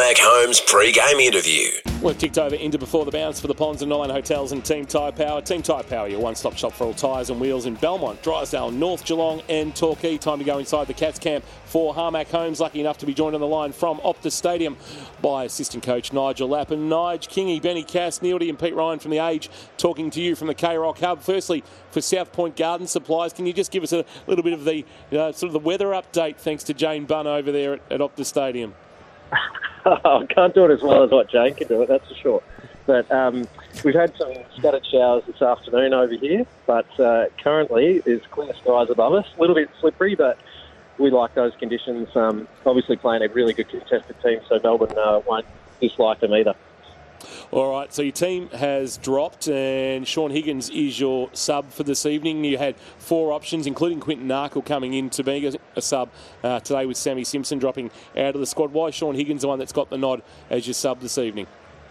Harmac Homes pre-game interview. We've ticked over into Before the Bounce for the Ponds and Nine Hotels and Team Tyre Power. Team Tyre Power, your one-stop shop for all tyres and wheels in Belmont, Drysdale, North Geelong and Torquay. Time to go inside the Cats camp for Harmac Homes. Lucky enough to be joined on the line from Optus Stadium by assistant coach Nigel Lappin. Nige, Kingy, Benny Cass, Neildy and Pete Ryan from The Age talking to you from the K-Rock Hub. Firstly, for South Point Garden Supplies, can you just give us a little bit of the sort of the weather update thanks to Jane Bunn over there at Optus Stadium? I can't do it as well as what Jane can do it, that's for sure. But we've had some scattered showers this afternoon over here, but currently there's clear skies above us. A little bit slippery, but we like those conditions. Obviously playing a really good contested team, so Melbourne won't dislike them either. All right, so your team has dropped and Sean Higgins is your sub for this evening. You had four options, including Quinton Narkle coming in to be a sub today with Sammy Simpson dropping out of the squad. Why is Sean Higgins the one that's got the nod as your sub this evening?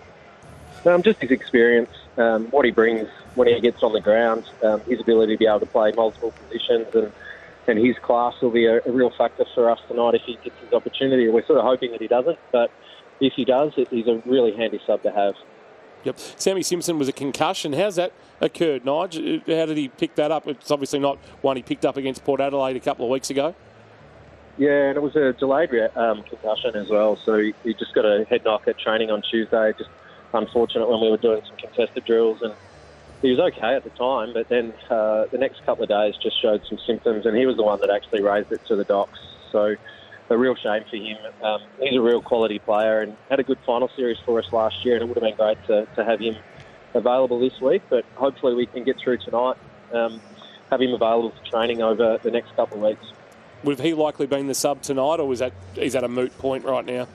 Just his experience, what he brings when he gets on the ground, his ability to be able to play multiple positions and his class will be a real factor for us tonight if he gets his opportunity. We're sort of hoping that he doesn't, but if he does, he's a really handy sub to have. Yep. Sammy Simpson was a concussion. How's that occurred, Nige? How did he pick that up? It's obviously not one he picked up against Port Adelaide a couple of weeks ago. Yeah, and it was a delayed concussion as well, so he just got a head knock at training on Tuesday. Just unfortunate when we were doing some contested drills, and he was okay at the time, but then the next couple of days just showed some symptoms, and he was the one that actually raised it to the docs. So a real shame for him. He's a real quality player and had a good final series for us last year, and it would have been great to have him available this week, but hopefully we can get through tonight, have him available for training over the next couple of weeks. Would he likely been the sub tonight, or is that a moot point right now?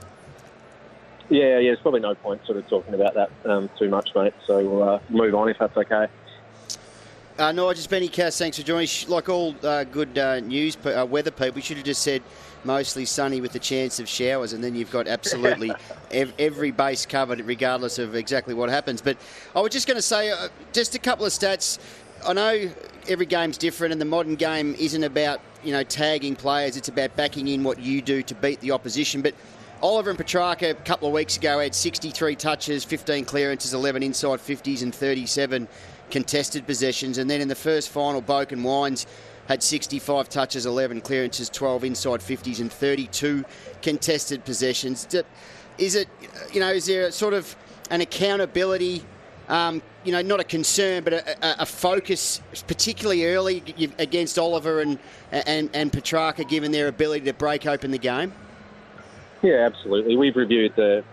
Yeah, there's probably no point sort of talking about that too much, mate, so we'll move on if that's okay. Nigel, it's Benny Cass, thanks for joining. Like all good news weather people, we should have just said mostly sunny with the chance of showers, and then you've got absolutely every base covered regardless of exactly what happens. But I was just going to say, just a couple of stats. I know every game's different, and the modern game isn't about tagging players, it's about backing in what you do to beat the opposition. But Oliver and Petrarca a couple of weeks ago had 63 touches, 15 clearances, 11 inside 50s and 37 contested possessions. And then in the first final, Boak and Wines had 65 touches, 11 clearances, 12 inside 50s and 32 contested possessions. Is there a sort of an accountability, not a concern, but a focus, particularly early against Oliver and Petrarca, given their ability to break open the game? Yeah, absolutely. We've reviewed the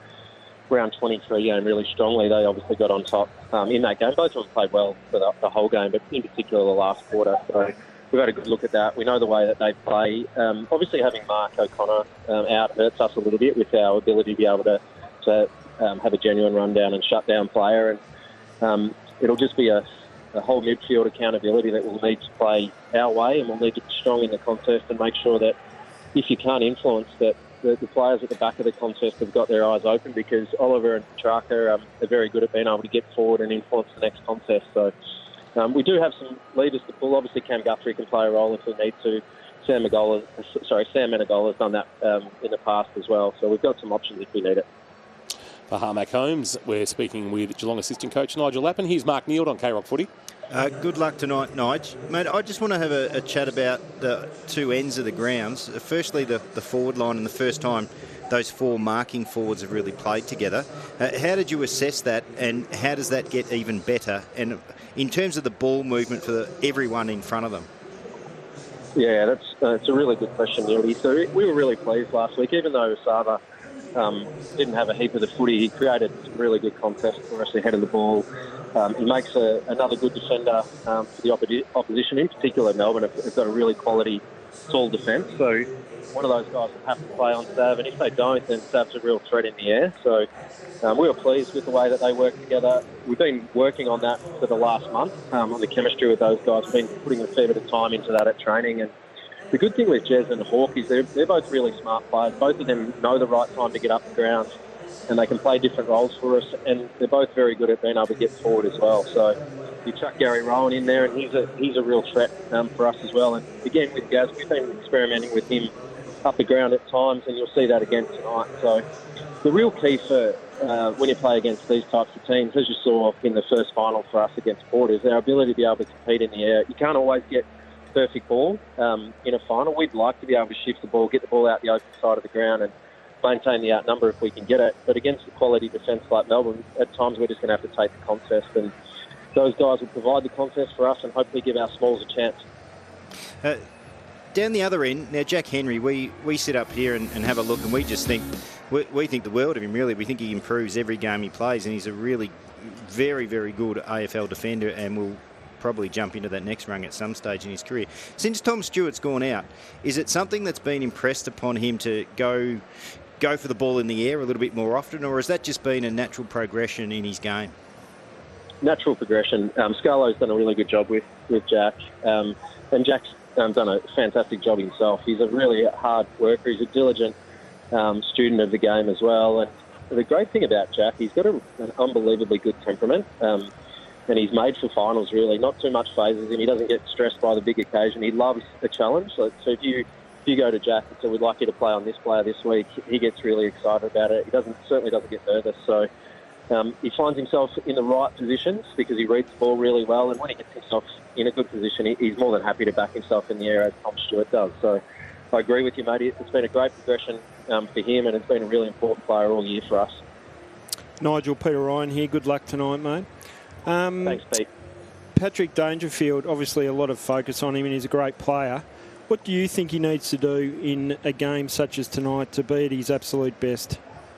round 23 game really strongly. They obviously got on top in that game. Both of them played well for the whole game, but in particular the last quarter. So we've had a good look at that. We know the way that they play. Obviously having Mark O'Connor out hurts us a little bit with our ability to be able to have a genuine rundown and shut down player. And it'll just be a whole midfield accountability that we'll need to play our way, and we'll need to be strong in the contest and make sure that if you can't influence that, the players at the back of the contest have got their eyes open, because Oliver and Petrarca are very good at being able to get forward and influence the next contest. So we do have some levers to pull. Obviously, Cam Guthrie can play a role if we need to. Sam Menegola's done that in the past as well. So we've got some options if we need it. For Harmac Homes, we're speaking with Geelong assistant coach Nigel Lappin. Here's Mark Neild on K-Rock Footy. Good luck tonight, Nige. Mate, I just want to have a chat about the two ends of the grounds. Firstly, the forward line, and the first time those four marking forwards have really played together. How did you assess that, and how does that get even better? And in terms of the ball movement for everyone in front of them? Yeah, that's a really good question, Neildy. So we were really pleased last week, even though Sava didn't have a heap of the footy. He created some really good contests for us ahead of the ball. He makes another good defender for the opposition, in particular Melbourne have got a really quality tall defence. So one of those guys will have to play on Sav, and if they don't, then Sav's a real threat in the air. So we were pleased with the way that they work together. We've been working on that for the last month, on the chemistry with those guys. We've been putting a fair bit of time into that at training. And the good thing with Jez and Hawk is they're both really smart players. Both of them know the right time to get up the ground, and they can play different roles for us, and they're both very good at being able to get forward as well. So you chuck Gary Rowan in there, and he's a real threat for us as well. And again, with Gaz, we've been experimenting with him up the ground at times, and you'll see that again tonight. So the real key for when you play against these types of teams, as you saw in the first final for us against Port, is our ability to be able to compete in the air. You can't always get perfect ball in a final. We'd like to be able to shift the ball, get the ball out the open side of the ground and maintain the outnumber if we can get it. But against a quality defence like Melbourne, at times we're just going to have to take the contest, and those guys will provide the contest for us and hopefully give our smalls a chance. Down the other end, now Jack Henry, we sit up here and have a look, and we just think, we think the world of him, really. We think he improves every game he plays, and he's a really very, very good AFL defender, and will probably jump into that next rung at some stage in his career. Since Tom Stewart's gone out, is it something that's been impressed upon him to go for the ball in the air a little bit more often, or has that just been a natural progression in his game? Natural progression. Scarlo's done a really good job with Jack, and Jack's done a fantastic job himself. He's a really hard worker. He's a diligent student of the game as well. And the great thing about Jack, he's got an unbelievably good temperament, and he's made for finals, really. Not too much phases him. He doesn't get stressed by the big occasion. He loves a challenge. So if you go to Jack and say, we'd like you to play on this player this week, he gets really excited about it. He certainly doesn't get nervous. So he finds himself in the right positions because he reads the ball really well, and when he gets himself in a good position, he's more than happy to back himself in the air as Tom Stewart does. So I agree with you, mate. It's been a great progression for him, and it's been a really important player all year for us. Nigel, Peter Ryan here. Good luck tonight, mate. Thanks, Pete. Patrick Dangerfield, obviously a lot of focus on him, and he's a great player. What do you think he needs to do in a game such as tonight to be at his absolute best?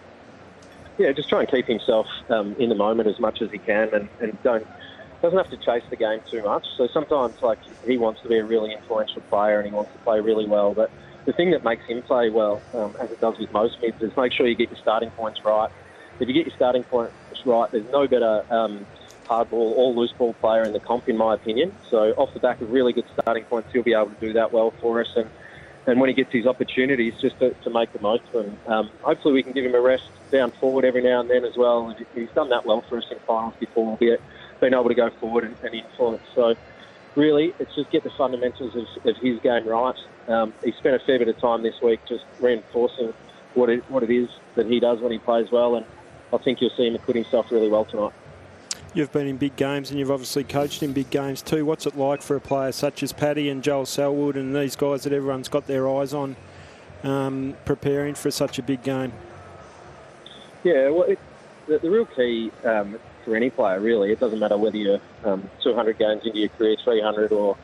Yeah, just try and keep himself in the moment as much as he can, and doesn't have to chase the game too much. So sometimes, he wants to be a really influential player and he wants to play really well. But the thing that makes him play well, as it does with most mids, is make sure you get your starting points right. If you get your starting points right, there's no better hardball or loose ball player in the comp, in my opinion. So off the back of really good starting points, he'll be able to do that well for us. And when he gets his opportunities, just to make the most of them. Hopefully we can give him a rest down forward every now and then as well. He's done that well for us in finals before, albeit been able to go forward and influence. So really, it's just get the fundamentals of his game right. He spent a fair bit of time this week just reinforcing what it is that he does when he plays well, and I think you'll see him acquit himself really well tonight. You've been in big games and you've obviously coached in big games too. What's it like for a player such as Paddy and Joel Selwood and these guys that everyone's got their eyes on preparing for such a big game? Yeah, well, the real key for any player, really, it doesn't matter whether you're 200 games into your career, 300 or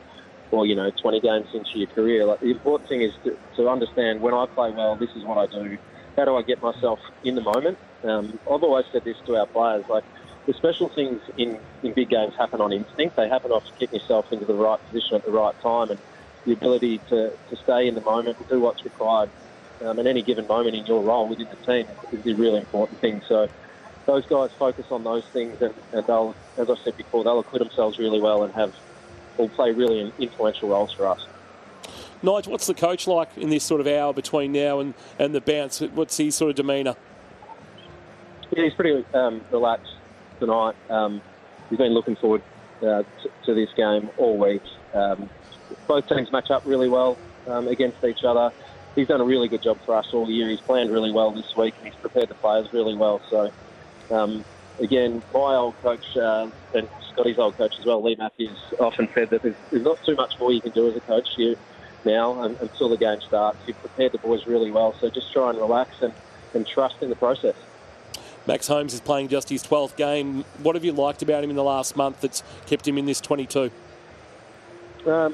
20 games into your career. The important thing is to understand, when I play well, this is what I do. How do I get myself in the moment? I've always said this to our players, the special things in big games happen on instinct. They happen off getting yourself into the right position at the right time, and the ability to stay in the moment and do what's required at any given moment in your role within the team is a really important thing. So those guys focus on those things, and they'll, as I said before, they'll acquit themselves really well and will play really influential roles for us. Nigel, what's the coach like in this sort of hour between now and the bounce? What's his sort of demeanour? Yeah, he's pretty relaxed tonight. He's been looking forward to this game all week. Both teams match up really well against each other. He's done a really good job for us all year. He's planned really well this week, and he's prepared the players really well. So, again, my old coach and Scotty's old coach as well, Lee Matthews, often said that there's not too much more you can do as a coach here now until the game starts. You've prepared the boys really well, so just try and relax and trust in the process. Max Holmes is playing just his 12th game. What have you liked about him in the last month that's kept him in this 22? He's a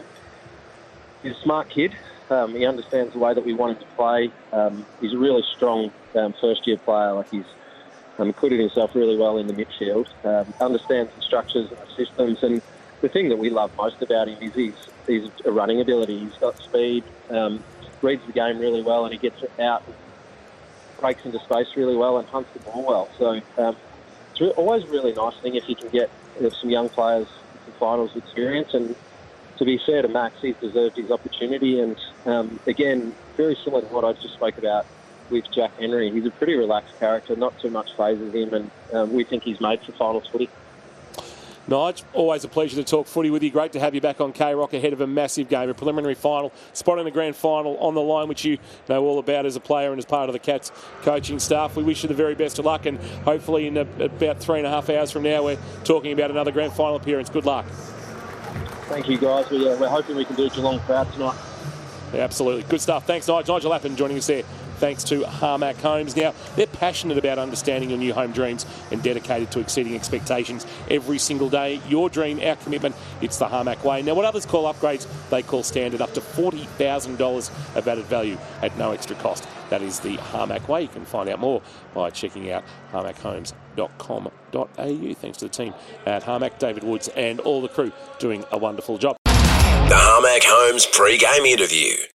smart kid. He understands the way that we want him to play. He's a really strong first-year player. He's acquitted himself really well in the midfield. Understands the structures and the systems. And the thing that we love most about him is his running ability. He's got speed, reads the game really well, and he gets out, breaks into space really well, and hunts the ball well. So it's always a really nice thing if you can get some young players to finals experience. And to be fair to Max, he's deserved his opportunity. And again, very similar to what I just spoke about with Jack Henry, he's a pretty relaxed character, not too much phases him, and we think he's made for finals footy. Nige, always a pleasure to talk footy with you. Great to have you back on K-Rock ahead of a massive game, a preliminary final, spot in the grand final on the line, which you know all about as a player and as part of the Cats coaching staff. We wish you the very best of luck, and hopefully in about 3.5 hours from now we're talking about another grand final appearance. Good luck. Thank you, guys. We're hoping we can do Geelong proud tonight. Yeah, absolutely. Good stuff. Thanks, Nige. Nigel Lappin joining us there. Thanks to Harmac Homes. Now, they're passionate about understanding your new home dreams and dedicated to exceeding expectations every single day. Your dream, our commitment, it's the Harmac way. Now, what others call upgrades, they call standard, up to $40,000 of added value at no extra cost. That is the Harmac way. You can find out more by checking out harmachomes.com.au. Thanks to the team at Harmac, David Woods and all the crew doing a wonderful job. The Harmac Homes pre-game interview.